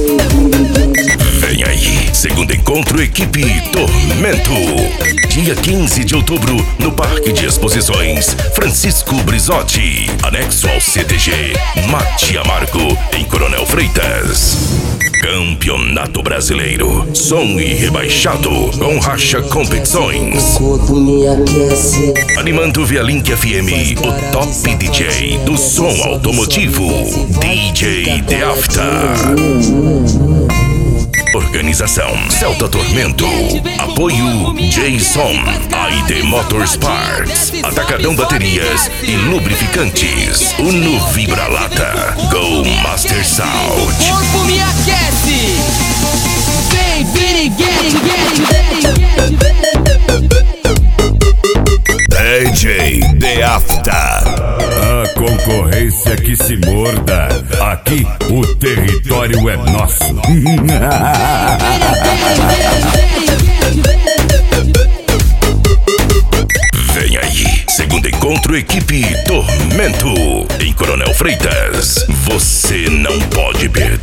Vem aí, segundo encontro Equipe Tormento. Dia 15 de outubro, no Parque de Exposições Francisco Brizotti, anexo ao CTG Mate Amargo, em Coronel Freitas. Campeonato Brasileiro, som e rebaixado, com Racha Competições. Animando via Link FM, o top DJ do som automotivo, DJ The After. Organização Celta Tormento. Apoio Jason, AID Motorsports, Atacadão Baterias e Lubrificantes, Uno Vibra-Lata, Go Master Sound. Corpo me aquece. Vem, DJ The After. A concorrência que se morda. Aqui o território é nosso. Vem aí, segundo encontro Equipe Tormento, em Coronel Freitas. Você não pode perder.